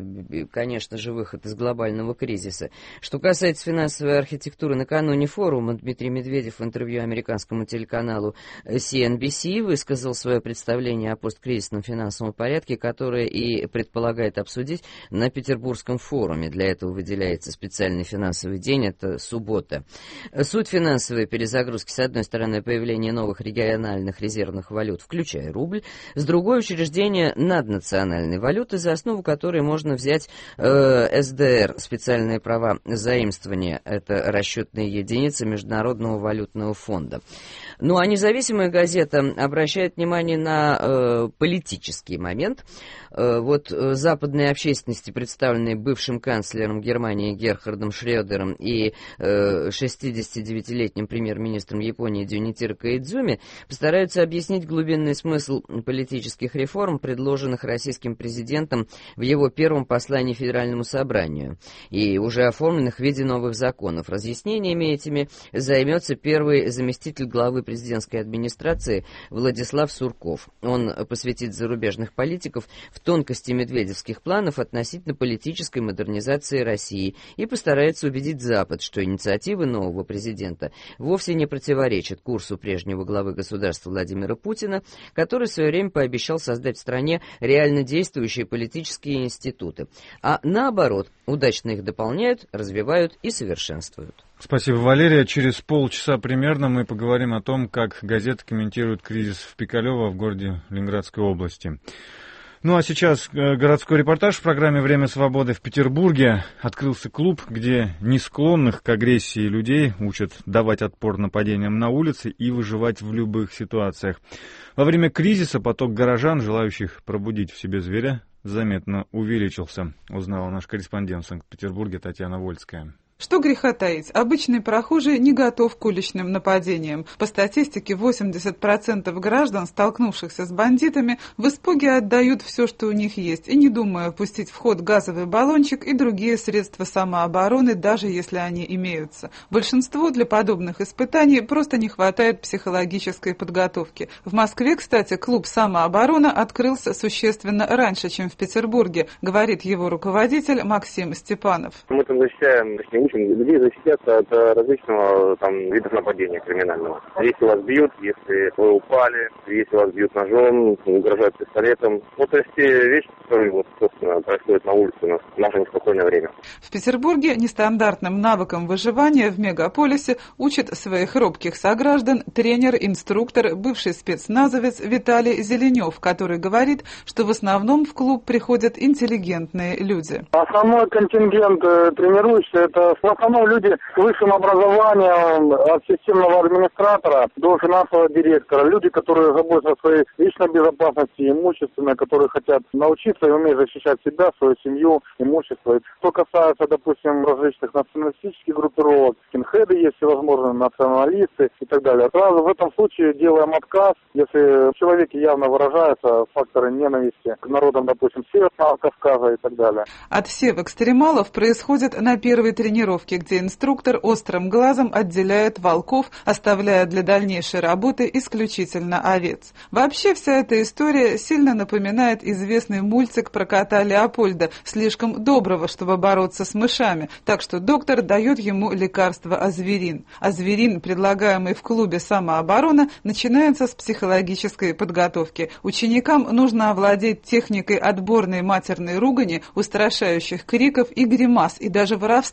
конечно же, выход из глобального кризиса. Что касается финансовой архитектуры, накануне форума Дмитрий Медведев в интервью американскому телеканалу си эн би си высказал свое представление о посткризисном финансовом порядке, которое и предполагает обсудить на Петербургском форуме. Для этого выделяется специальный финансовый день, это суббота. Суть финансовой перезагрузки: с одной стороны, появление новых региональных резервных валют, включая рубль, с другой — учреждение наднациональной валюты, за основу которой можно взять э, эс дэ эр, специальные права заимствования, это расчетные единицы Международного валютного фонда. Ну а независимая газета обращает внимание на э, политический момент. Э, вот э, западной общественности, представленной бывшим канцлером Германии Герхардом Шрёдером и э, шестидесятидевятилетним премьер-министром Японии Дюнитиро Коидзуми, постараются объяснить глубинный смысл политических реформ, предложенных российским президентом в его первом послании Федеральному собранию и уже оформленных в виде новых законов. Разъяснениями этими займется первый заместитель главы президентской администрации Владислав Сурков. Он посвятит зарубежных политиков в тонкости медведевских планов относительно политической модернизации России и постарается убедить Запад, что инициативы нового президента вовсе не противоречат курсу прежнего главы государства Владимира Путина, который в свое время пообещал создать в стране реально действующие политические институты, а наоборот, удачно их дополняют, развивают и совершенствуют. Спасибо, Валерия. Через полчаса примерно мы поговорим о том, как газета комментирует кризис в Пикалево в городе Ленинградской области. Ну а сейчас городской репортаж в программе «Время свободы». В Петербурге открылся клуб, где не склонных к агрессии людей учат давать отпор нападениям на улице и выживать в любых ситуациях. Во время кризиса поток горожан, желающих пробудить в себе зверя, заметно увеличился, узнала наш корреспондент в Санкт-Петербурге Татьяна Вольская. Что греха таить, обычный прохожий не готов к уличным нападениям. По статистике, восемьдесят процентов граждан, столкнувшихся с бандитами, в испуге отдают все, что у них есть, и не думая пустить в ход газовый баллончик и другие средства самообороны, даже если они имеются. Большинству для подобных испытаний просто не хватает психологической подготовки. В Москве, кстати, клуб «Самооборона» открылся существенно раньше, чем в Петербурге, говорит его руководитель Максим Степанов. Мы там защищаем, учим людей защищаться от различного там видов нападения криминального. Если вас бьют, если вы упали, если вас бьют ножом, угрожают пистолетом. Вот это все вещи, которые вот, собственно, происходят на улице у нас в наше неспокойное время. В Петербурге нестандартным навыкам выживания в мегаполисе учит своих робких сограждан тренер-инструктор, бывший спецназовец Виталий Зеленев, который говорит, что в основном в клуб приходят интеллигентные люди. Основной контингент тренирующихся — это в основном люди с высшим образованием, от системного администратора до финансового директора. Люди, которые заботятся о своей личной безопасности, имущественной, которые хотят научиться и уметь защищать себя, свою семью, имущество. Что касается, допустим, различных националистических группировок, скинхеды есть всевозможные, националисты и так далее. Сразу в этом случае делаем отказ, если в человеке явно выражаются факторы ненависти к народам, допустим, Северного Кавказа и так далее. Отсев экстремалов происходит на первой тренировке, где инструктор острым глазом отделяет волков, оставляя для дальнейшей работы исключительно овец. Вообще вся эта история сильно напоминает известный мультик про кота Леопольда, слишком доброго, чтобы бороться с мышами, так что доктор дает ему лекарство азверин. Азверин, предлагаемый в клубе «Самооборона», начинается с психологической подготовки. Ученикам нужно овладеть техникой отборной матерной ругани, устрашающих криков и гримас, и даже воровства,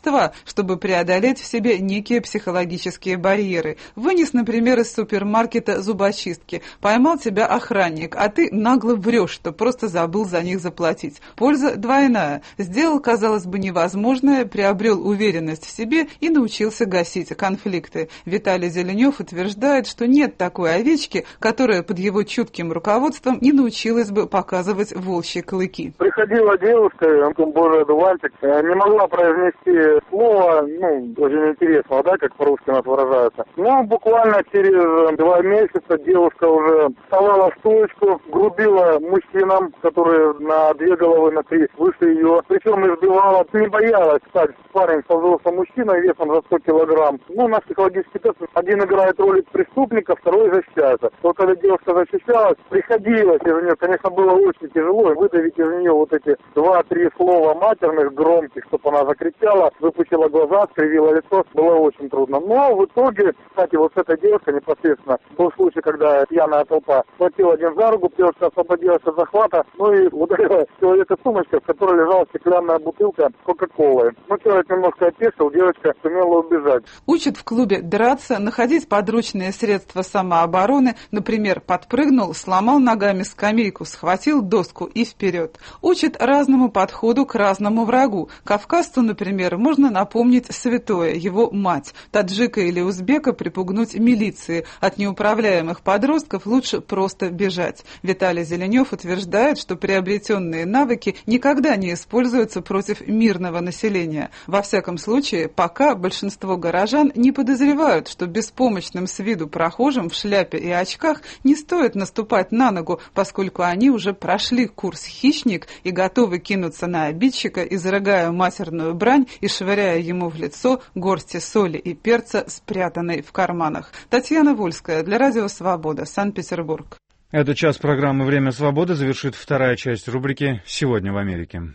чтобы преодолеть в себе некие психологические барьеры. Вынес, например, из супермаркета зубочистки. Поймал тебя охранник, а ты нагло врешь, что просто забыл за них заплатить. Польза двойная. Сделал, казалось бы, невозможное, приобрел уверенность в себе и научился гасить конфликты. Виталий Зеленев утверждает, что нет такой овечки, которая под его чутким руководством не научилась бы показывать волчьи клыки. Приходила девушка, боже, одуванчик, не могла произнести слово, ну, очень интересного, да, как по-русски у нас выражаются. Но буквально через два месяца девушка уже вставала в стоечку, грубила мужчинам, которые на две головы, на три выше ее, причем избивала, не боялась, кстати, парень со взрослым мужчиной весом за сто килограмм. Ну, на психологический тест один играет роль преступника, второй защищается. То, когда девушка защищалась, приходилось из нее, конечно, было очень тяжело выдавить из нее вот эти два-три слова матерных, громких, чтобы она закричала, выпучила глаза, скривила лицо, было очень трудно. Но в итоге, кстати, вот с этой девушкой непосредственно был случай, когда пьяная толпа схватила один за руку, девушка освободилась от захвата, ну и ударила человека сумочкой, в которой лежала стеклянная бутылка Кока-Колы. Ну, человек немножко опешил, девочка сумела убежать. Учат в клубе драться, находить подручные средства самообороны, например, подпрыгнул, сломал ногами скамейку, схватил доску и вперед. Учат разному подходу к разному врагу. Кавказцу, например, можно напомнить святое, его мать. Таджика или узбека припугнуть милиции. От неуправляемых подростков лучше просто бежать. Виталий Зеленев утверждает, что приобретенные навыки никогда не используются против мирного населения. Во всяком случае, пока большинство горожан не подозревают, что беспомощным с виду прохожим в шляпе и очках не стоит наступать на ногу, поскольку они уже прошли курс «Хищник» и готовы кинуться на обидчика, изрыгая матерную брань и швыряя ему в лицо горсти соли и перца, спрятанной в карманах. Татьяна Вольская для Радио Свобода, Санкт-Петербург. Этот час программы «Время свободы» завершит вторая часть рубрики «Сегодня в Америке».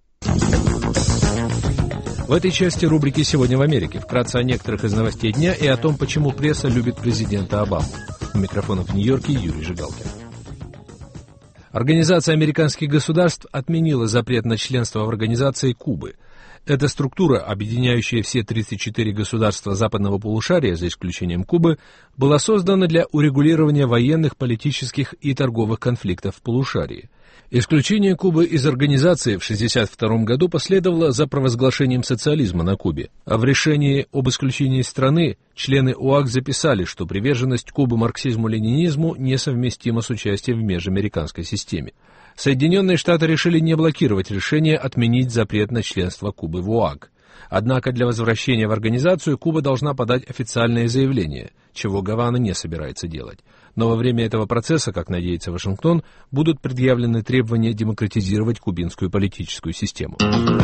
В этой части рубрики «Сегодня в Америке» вкратце о некоторых из новостей дня и о том, почему пресса любит президента Обаму. У микрофона в Нью-Йорке Юрий Жигалкин. Организация американских государств отменила запрет на членство в организации Кубы. Эта структура, объединяющая все тридцать четыре государства западного полушария, за исключением Кубы, была создана для урегулирования военных, политических и торговых конфликтов в полушарии. Исключение Кубы из организации в шестьдесят втором году последовало за провозглашением социализма на Кубе. А в решении об исключении страны члены ОАК записали, что приверженность Кубы марксизму-ленинизму несовместима с участием в межамериканской системе. Соединенные Штаты решили не блокировать решение отменить запрет на членство Кубы в ОАК. Однако для возвращения в организацию Куба должна подать официальное заявление, чего Гавана не собирается делать. Но во время этого процесса, как надеется Вашингтон, будут предъявлены требования демократизировать кубинскую политическую систему.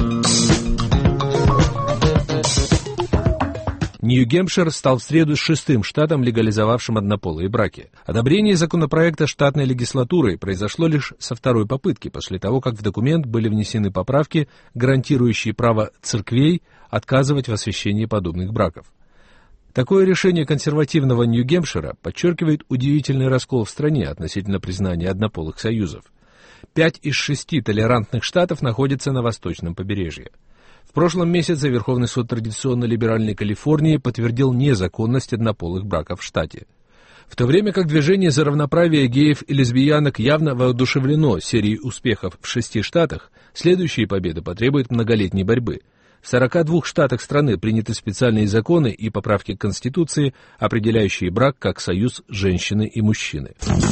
Нью-Гэмпшир стал в среду шестым штатом, легализовавшим однополые браки. Одобрение законопроекта штатной легислатурой произошло лишь со второй попытки, после того, как в документ были внесены поправки, гарантирующие право церквей отказывать в освящении подобных браков. Такое решение консервативного Нью-Гэмпшира подчеркивает удивительный раскол в стране относительно признания однополых союзов. Пять из шести толерантных штатов находятся на восточном побережье. В прошлом месяце Верховный суд традиционно-либеральной Калифорнии подтвердил незаконность однополых браков в штате. В то время как движение за равноправие геев и лесбиянок явно воодушевлено серией успехов в шести штатах, следующие победы потребуют многолетней борьбы. В сорока двух штатах страны приняты специальные законы и поправки к Конституции, определяющие брак как союз женщины и мужчины.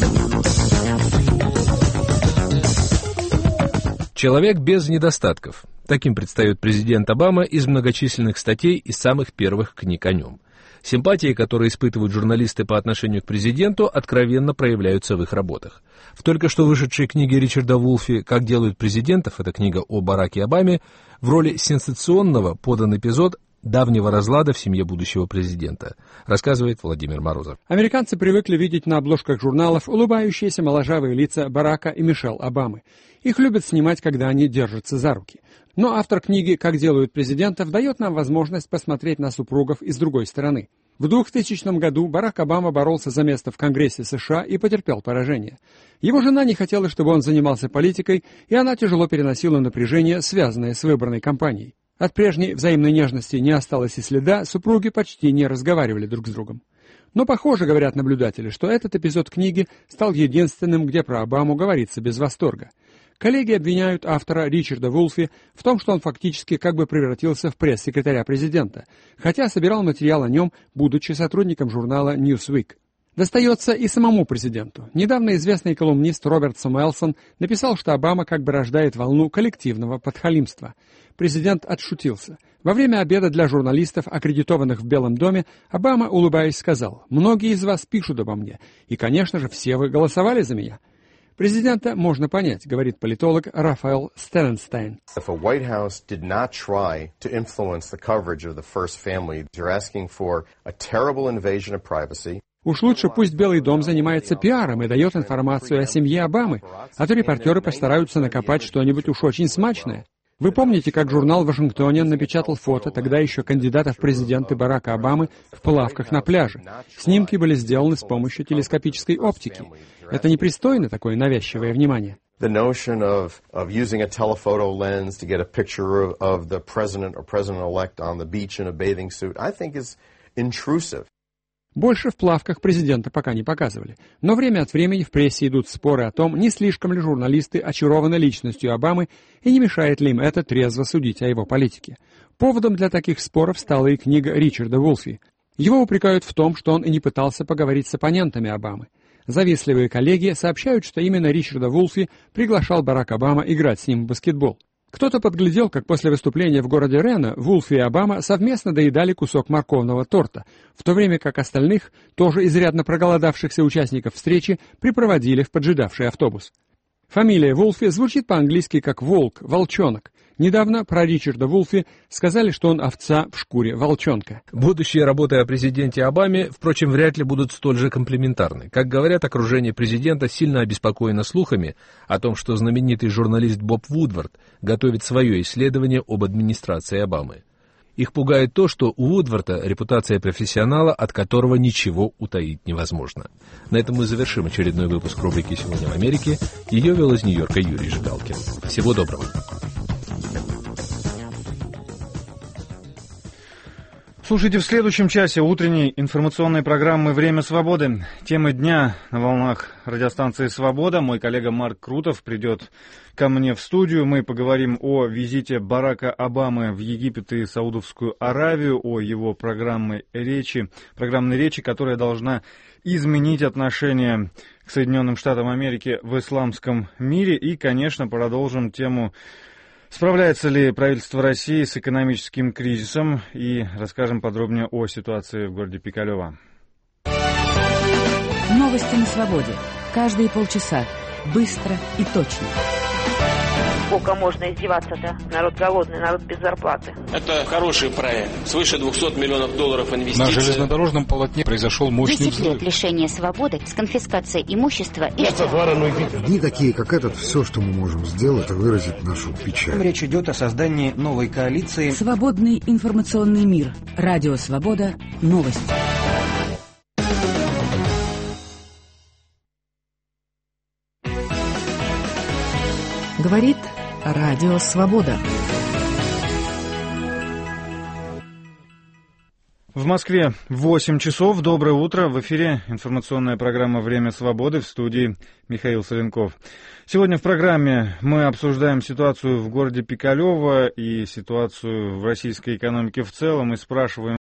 Человек без недостатков. Таким предстает президент Обама из многочисленных статей и самых первых книг о нем. Симпатии, которые испытывают журналисты по отношению к президенту, откровенно проявляются в их работах. В только что вышедшей книге Ричарда Вулфи «Как делают президентов», это книга о Бараке Обаме, в роли сенсационного подан эпизод давнего разлада в семье будущего президента, рассказывает Владимир Морозов. Американцы привыкли видеть на обложках журналов улыбающиеся моложавые лица Барака и Мишель Обамы. Их любят снимать, когда они держатся за руки. Но автор книги «Как делают президентов» дает нам возможность посмотреть на супругов и с другой стороны. В двухтысячном году Барак Обама боролся за место в Конгрессе США и потерпел поражение. Его жена не хотела, чтобы он занимался политикой, и она тяжело переносила напряжение, связанное с выборной кампанией. От прежней взаимной нежности не осталось и следа, супруги почти не разговаривали друг с другом. Но похоже, говорят наблюдатели, что этот эпизод книги стал единственным, где про Обаму говорится без восторга. Коллеги обвиняют автора Ричарда Вулфи в том, что он фактически как бы превратился в пресс-секретаря президента, хотя собирал материал о нем, будучи сотрудником журнала Newsweek. Достается и самому президенту. Недавно известный колумнист Роберт Самуэлсон написал, что Обама как бы рождает волну коллективного подхалимства. Президент отшутился. Во время обеда для журналистов, аккредитованных в Белом доме, Обама, улыбаясь, сказал: «Многие из вас пишут обо мне, и, конечно же, все вы голосовали за меня». Президента можно понять, говорит политолог Рафаэл Стелленстайн. If a White House did not try to influence the coverage of the first family, you're asking for a terrible invasion of privacy. Уж лучше пусть Белый дом занимается пиаром и дает информацию о семье Обамы, а то репортеры постараются накопать что-нибудь уж очень смачное. Вы помните, как журнал «Вашингтониан» напечатал фото, тогда еще кандидата в президенты Барака Обамы, в плавках на пляже. Снимки были сделаны с помощью телескопической оптики. Это непристойно, такое навязчивое внимание. The notion of, of using a telephoto lens to get a picture of, of the president or president-elect on the beach in a bathing suit, I think is intrusive. Больше в плавках президента пока не показывали. Но время от времени в прессе идут споры о том, не слишком ли журналисты очарованы личностью Обамы и не мешает ли им это трезво судить о его политике. Поводом для таких споров стала и книга Ричарда Вулфи. Его упрекают в том, что он и не пытался поговорить с оппонентами Обамы. Завистливые коллеги сообщают, что именно Ричарда Вулфи приглашал Барак Обама играть с ним в баскетбол. Кто-то подглядел, как после выступления в городе Рено Вулфи и Обама совместно доедали кусок морковного торта, в то время как остальных, тоже изрядно проголодавшихся участников встречи, припроводили в поджидавший автобус. Фамилия Вулфи звучит по-английски как «волк», «волчонок». Недавно про Ричарда Вулфи сказали, что он овца в шкуре волчонка. Будущие работы о президенте Обаме, впрочем, вряд ли будут столь же комплементарны. Как говорят, окружение президента сильно обеспокоено слухами о том, что знаменитый журналист Боб Вудвард готовит свое исследование об администрации Обамы. Их пугает то, что у Вудварда репутация профессионала, от которого ничего утаить невозможно. На этом мы завершим очередной выпуск рубрики «Сегодня в Америке». Ее вел из Нью-Йорка Юрий Жигалкин. Всего доброго. Слушайте в следующем часе утренней информационной программы «Время свободы». Темы дня на волнах радиостанции «Свобода». Мой коллега Марк Крутов придет ко мне в студию. Мы поговорим о визите Барака Обамы в Египет и Саудовскую Аравию, о его программной речи, программной речи, которая должна изменить отношение к Соединенным Штатам Америки в исламском мире. И, конечно, продолжим тему, справляется ли правительство России с экономическим кризисом, и расскажем подробнее о ситуации в городе Пикалево. Новости на свободе. Каждые полчаса. Быстро и точно. Сколько можно издеваться-то? Народ голодный, народ без зарплаты. Это хороший проект. Свыше двухсот миллионов долларов инвестиций. На железнодорожном полотне произошел мощный взрыв. Лишение свободы с конфискацией имущества и... Дни такие, как этот, все, что мы можем сделать, это выразить нашу печаль. Речь идет о создании новой коалиции. Свободный информационный мир. Радио Свобода. Новости. Говорит Радио Свобода. В Москве восемь часов. Доброе утро. В эфире информационная программа «Время свободы», в студии Михаил Соленков. Сегодня в программе мы обсуждаем ситуацию в городе Пикалево и ситуацию в российской экономике в целом и спрашиваем,